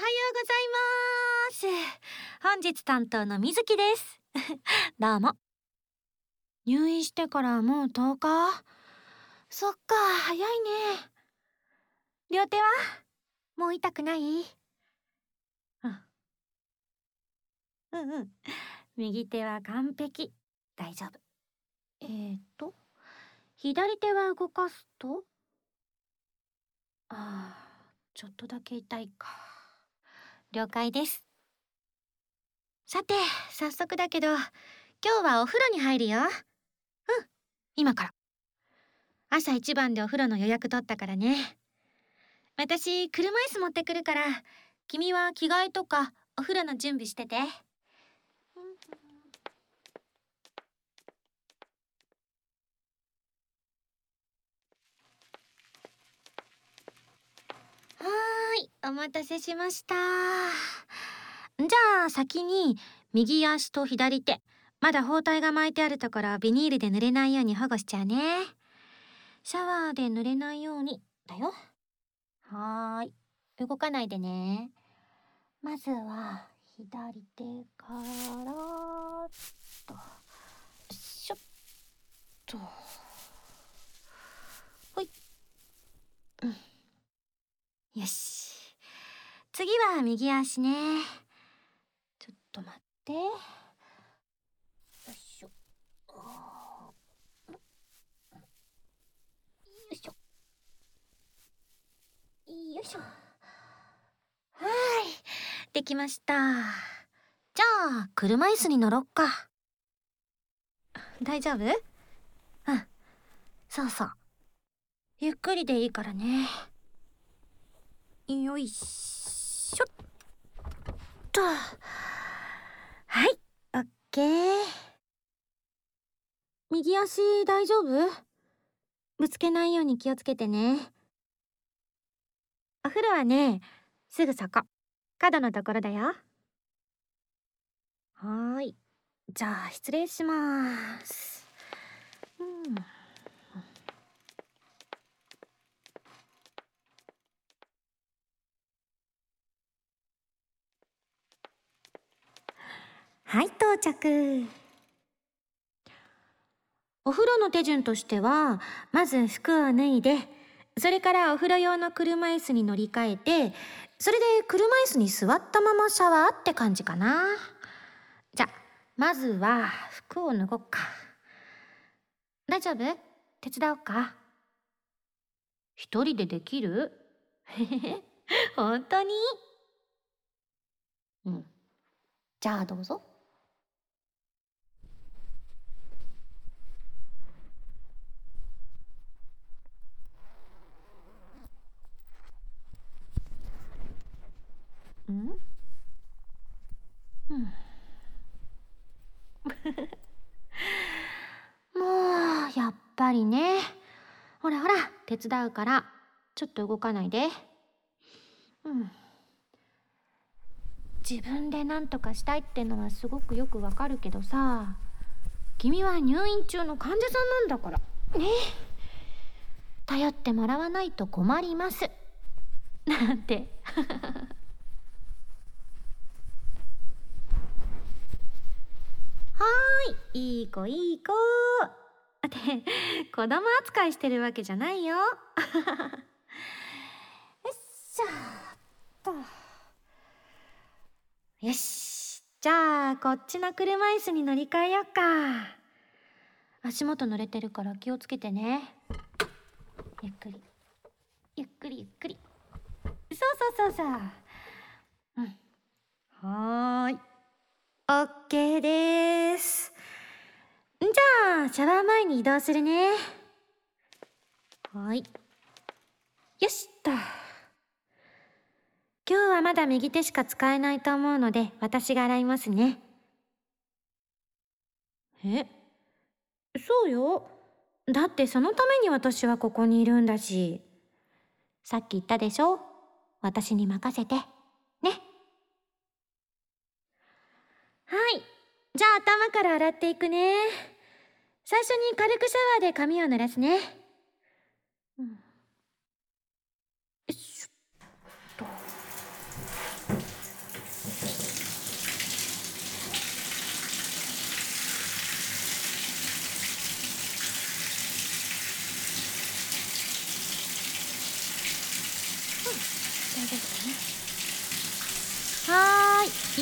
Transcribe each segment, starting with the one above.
ございます。本日担当のみずきです。どうも。入院してからもう10日。そっか、早いね。両手はもう痛くない？うん。うんうん。右手は完璧。大丈夫。左手は動かすと、ちょっとだけ痛いか。了解です。さて、早速だけど、今日はお風呂に入るよ。今から。朝一番でお風呂の予約取ったからね。私、車椅子持ってくるから、君は着替えとかお風呂の準備してて。はーい、お待たせしました。じゃあ先に右足と左手、まだ包帯が巻いてあるところをビニールで濡れないように保護しちゃうね。シャワーで濡れないようにだよ。はーい、動かないでね。まずは左手からと、しょっと、ほい。よし。次は右足ね。ちょっと待って。よいしょ。よいしょ。よいしょ。はい。できました。じゃあ、車椅子に乗ろっか。大丈夫？うん。そうそう。ゆっくりでいいからね。よいしょっと。はい、オッケー。右足大丈夫？ぶつけないように気をつけてね。お風呂はね、すぐそこ。角のところだよ。はーい。じゃあ、失礼します。はい、到着。お風呂の手順としては、まず服を脱いで、それからお風呂用の車椅子に乗り換えて、それで車椅子に座ったままシャワーって感じかな。じゃ、まずは服を脱ごうか。大丈夫？手伝おうか？一人でできる？へへへ、本当に？うん。じゃあどうぞ。うん？うん。もう、やっぱりね。ほらほら、手伝うから、ちょっと動かないで。うん。自分で何とかしたいってのはすごくよくわかるけどさ、君は入院中の患者さんなんだから。ね。頼ってもらわないと困ります。なんて。はーい、いい子いい子。って子供扱いしてるわけじゃないよ。よっしゃっと。よし、じゃあこっちの車椅子に乗り換えようか。足元濡れてるから気をつけてね。ゆっくりゆっくりゆっくり。そう。うん。はーい、オッケーです。じゃあシャワー前に移動するね。はい、よしっと。今日はまだ右手しか使えないと思うので、私が洗いますね。え？そうよ。だってそのために私はここにいるんだし。さっき言ったでしょ？私に任せて。ね。はい。じゃあ頭から洗っていくね。最初に軽くシャワーで髪を濡らすね。よいしょっと。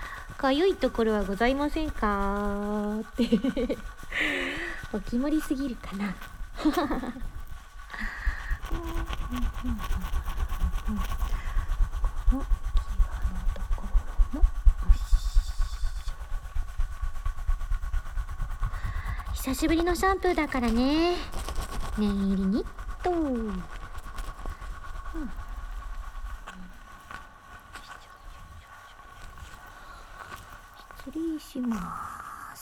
かゆいところはございませんかってお決まりすぎるかなこの際のところのよし、久しぶりのシャンプーだからね、念入りにっと、失礼します。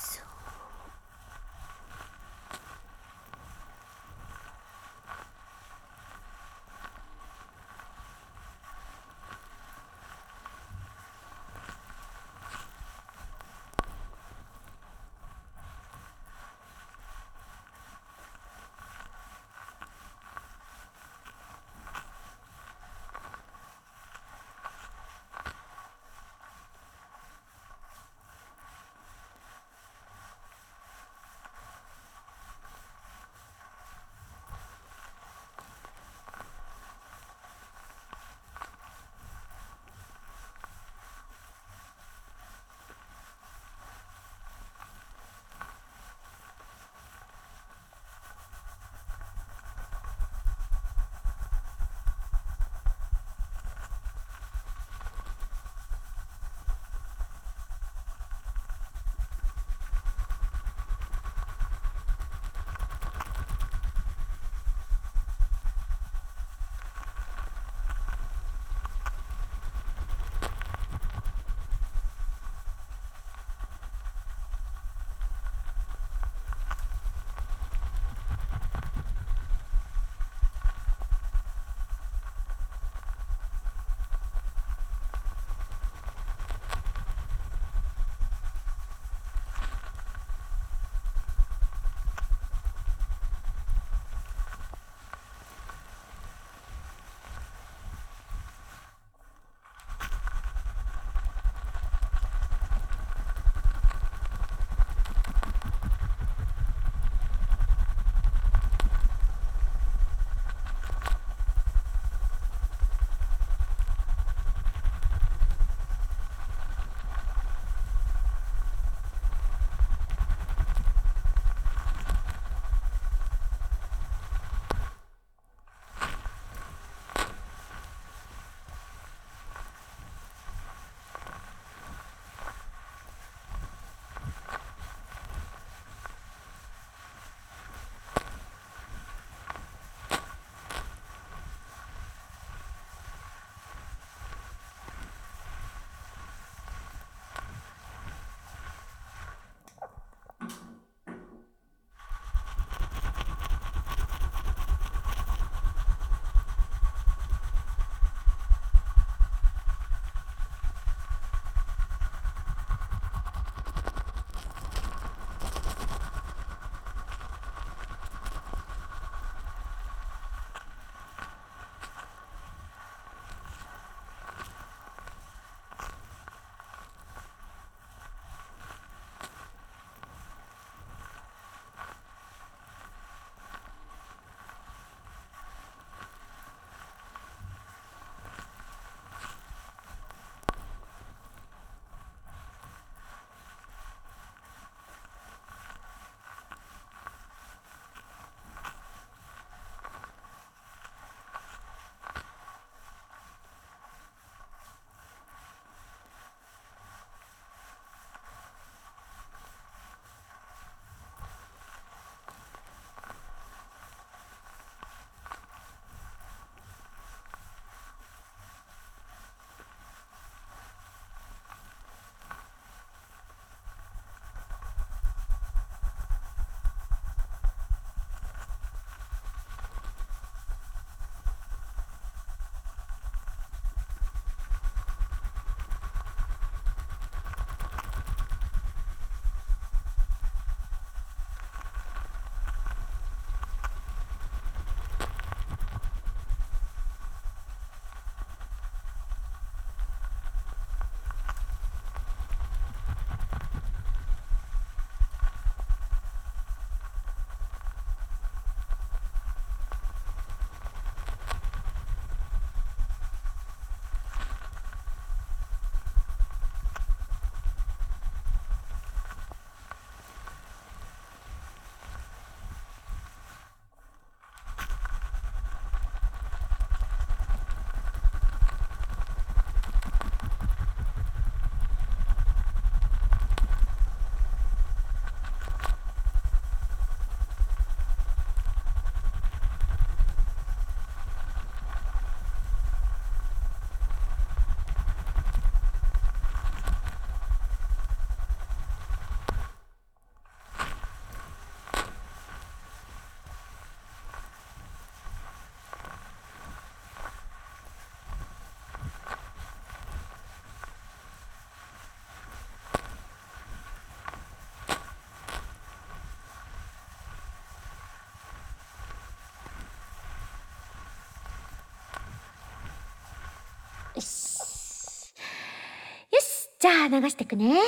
よし。よし、じゃあ流していくね。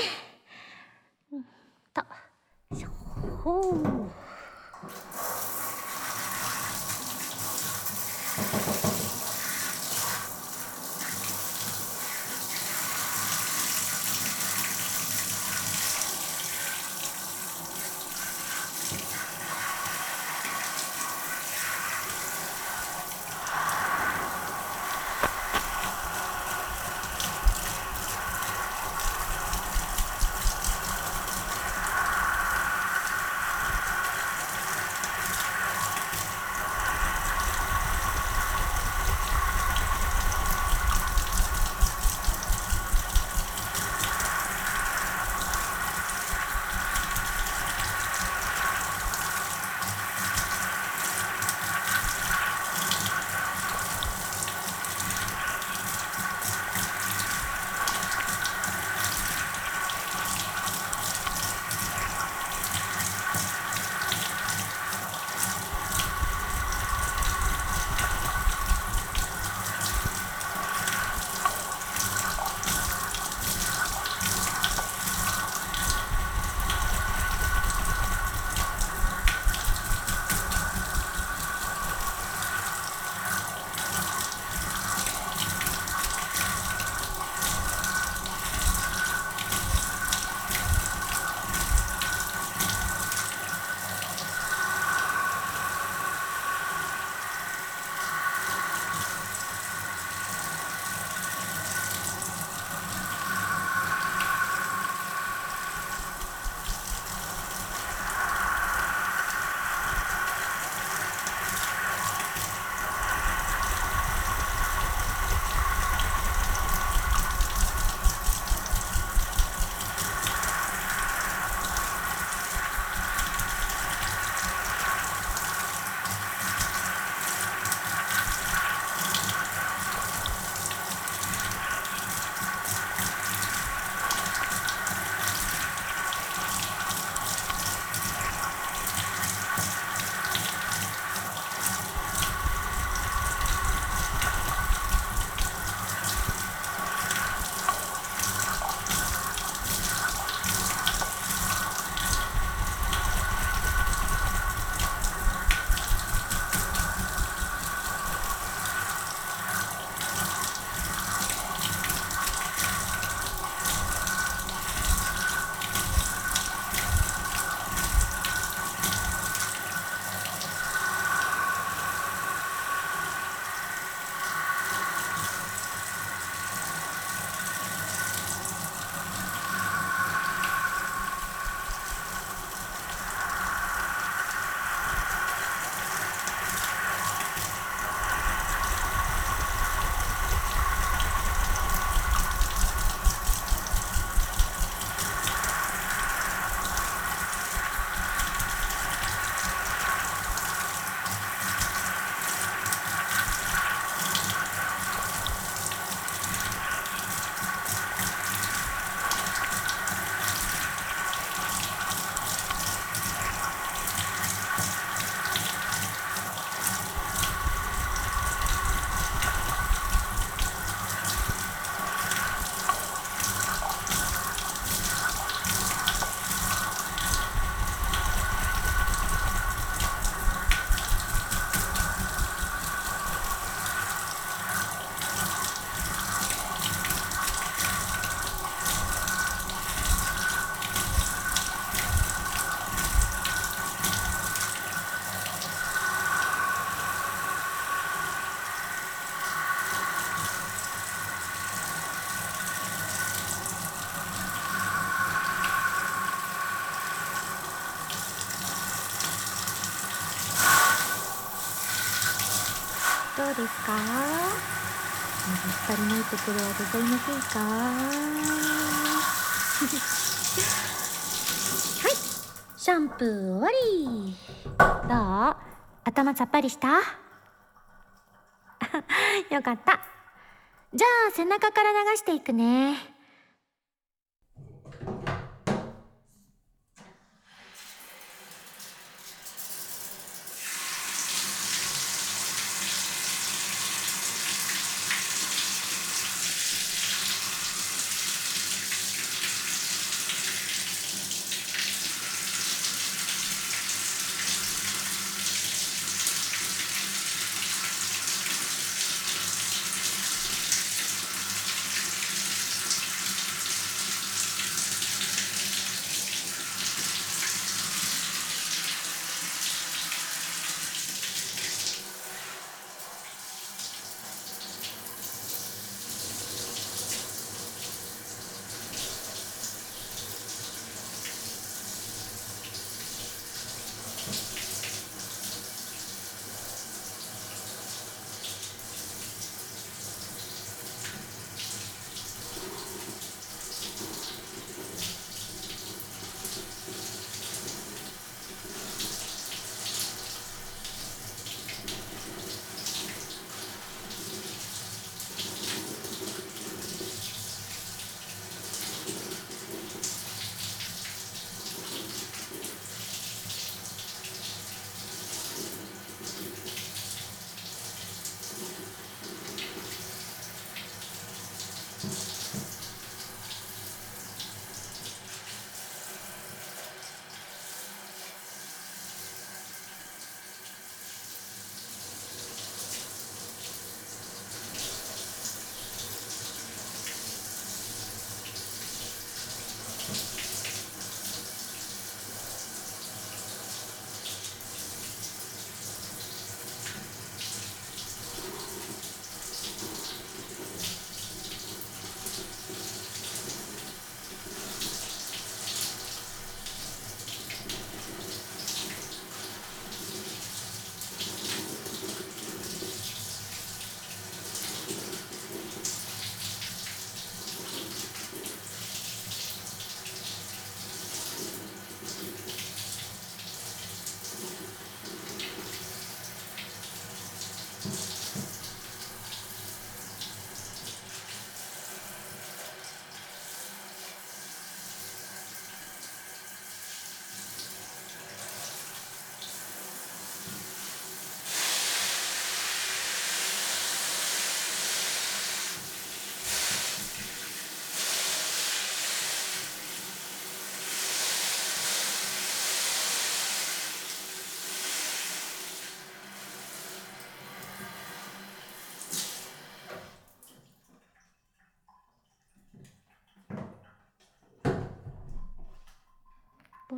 と。ほう。どうですか？足りないところはございませんか？はい、シャンプー終わり。どう？頭さっぱりした？よかった。じゃあ背中から流していくね。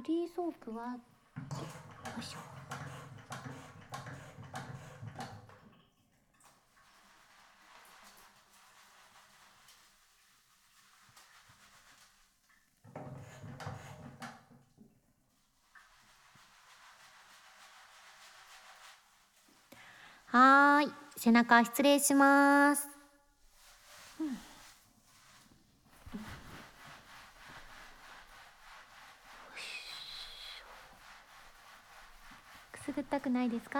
ディーソープはよいしょ。はーい、背中失礼します。くすぐったくないですか？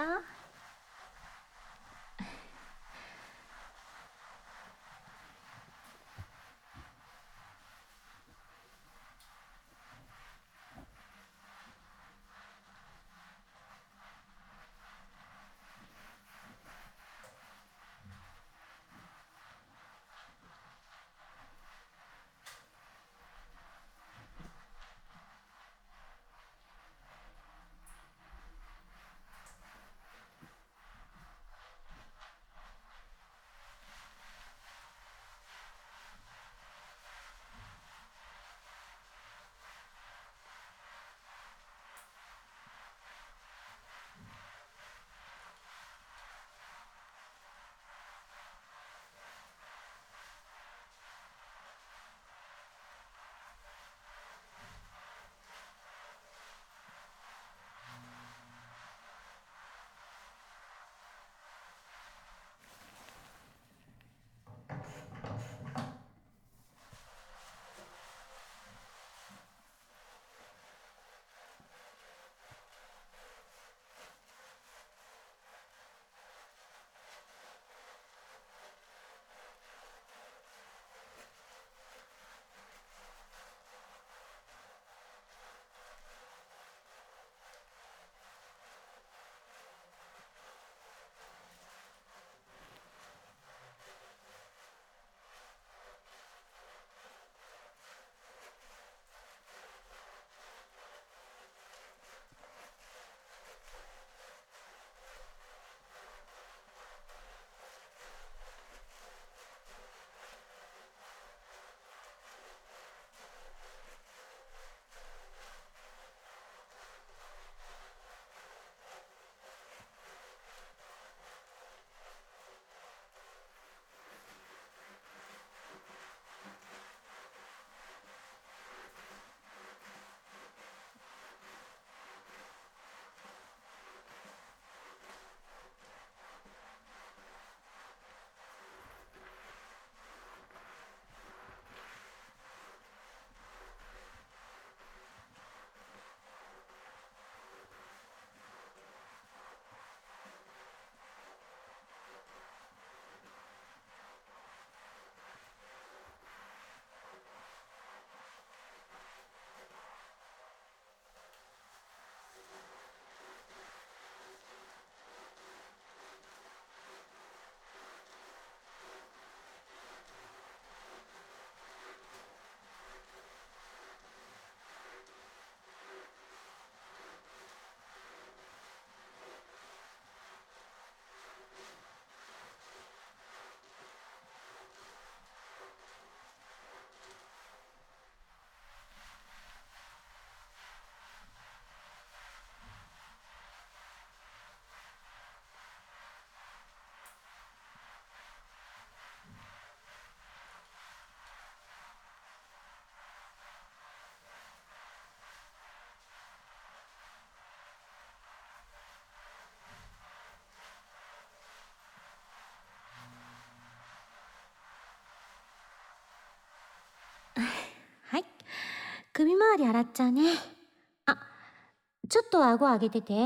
はい、首周り洗っちゃうね。あ、ちょっと顎上げてて。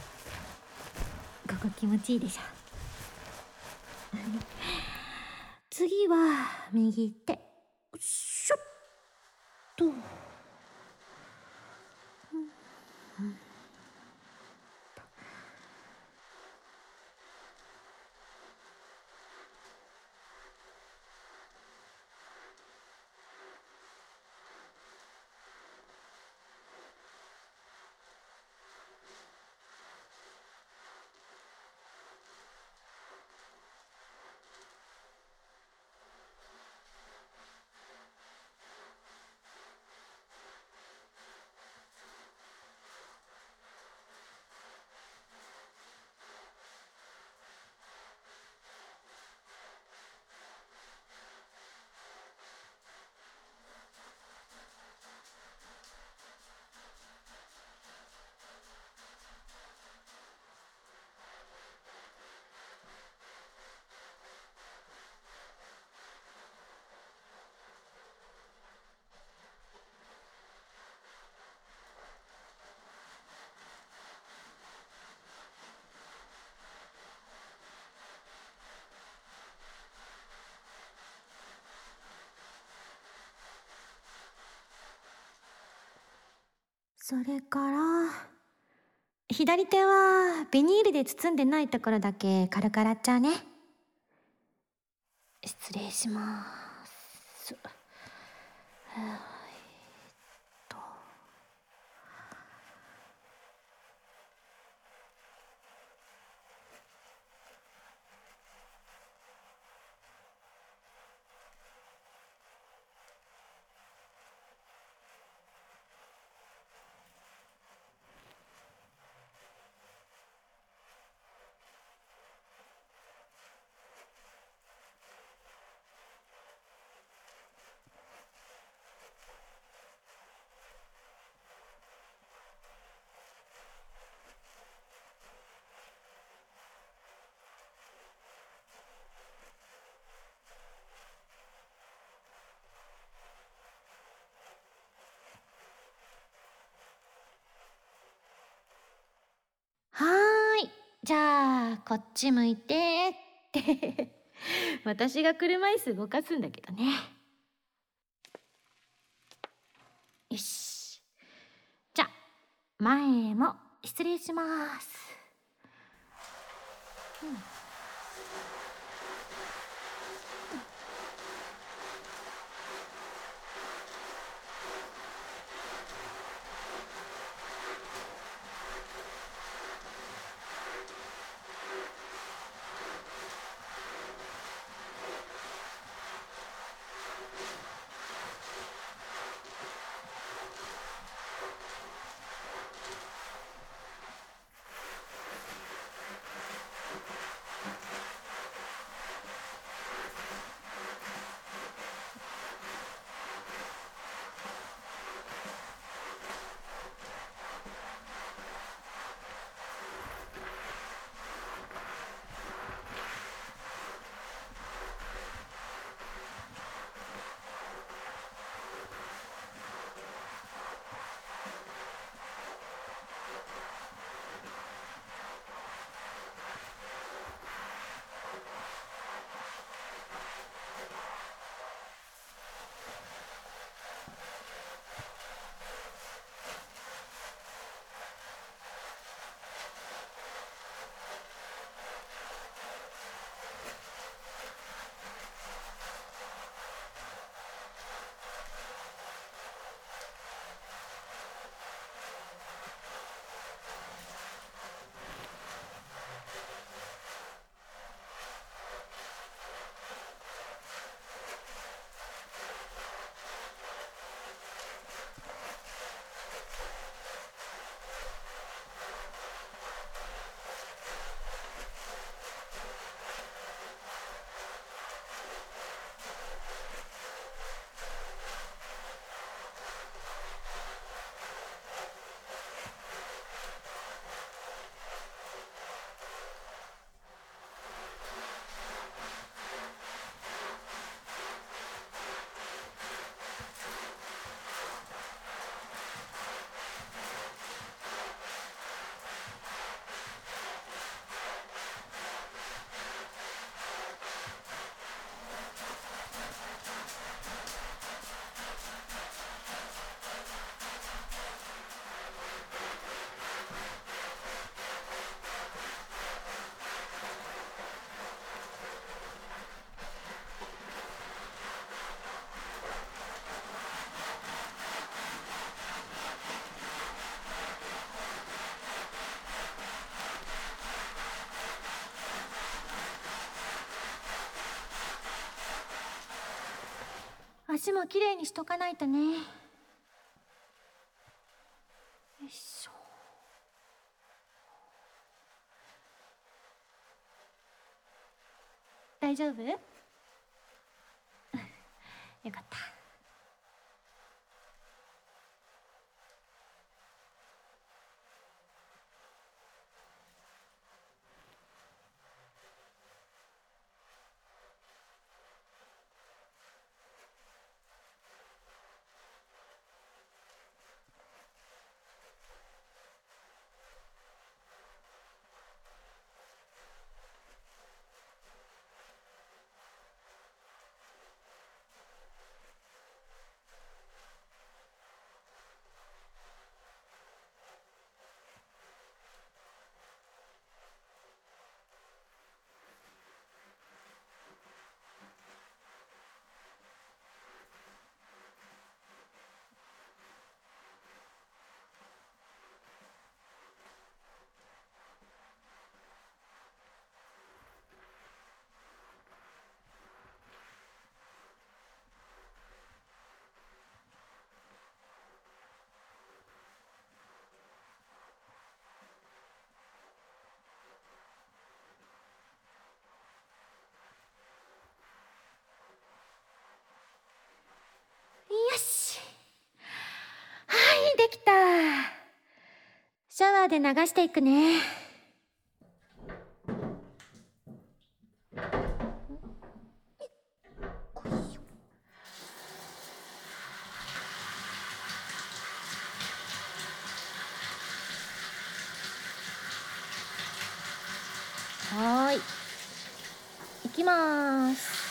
ここ気持ちいいでしょ。 次は右手。しょっと。それから左手はビニールで包んでないところだけ軽く洗っちゃうね。失礼します。はーい。じゃあ、こっち向いてって私が車椅子動かすんだけどね。よし。じゃあ、前も失礼します。 足もきれいにしとかないとね。よいしょ。大丈夫？よかった。よし。はい、できた。シャワーで流していくね。はーい。いきまーす。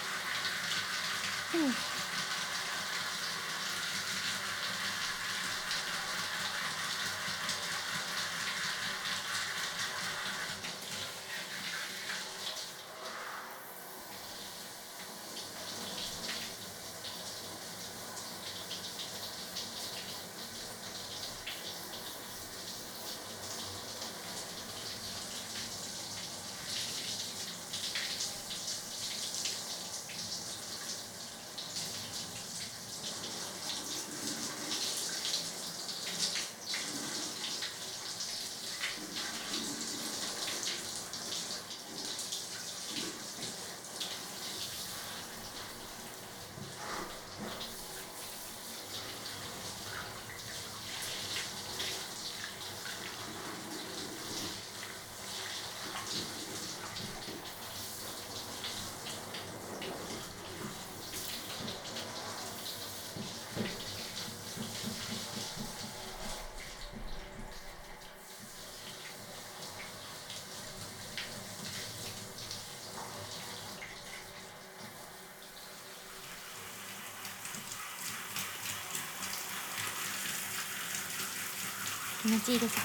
気持ちいいでしょ。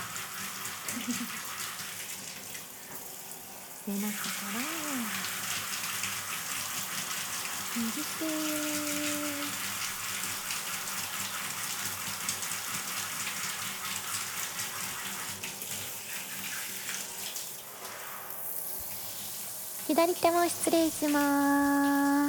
背中から右手、左手も失礼します。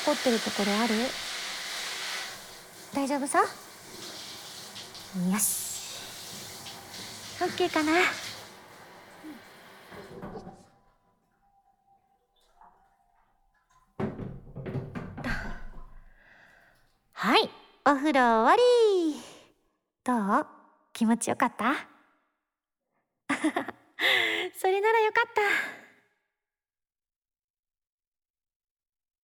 残ってるところある？大丈夫さ？よし、オッケーかな。はい、お風呂終わり。どう？気持ちよかった？それならよかった。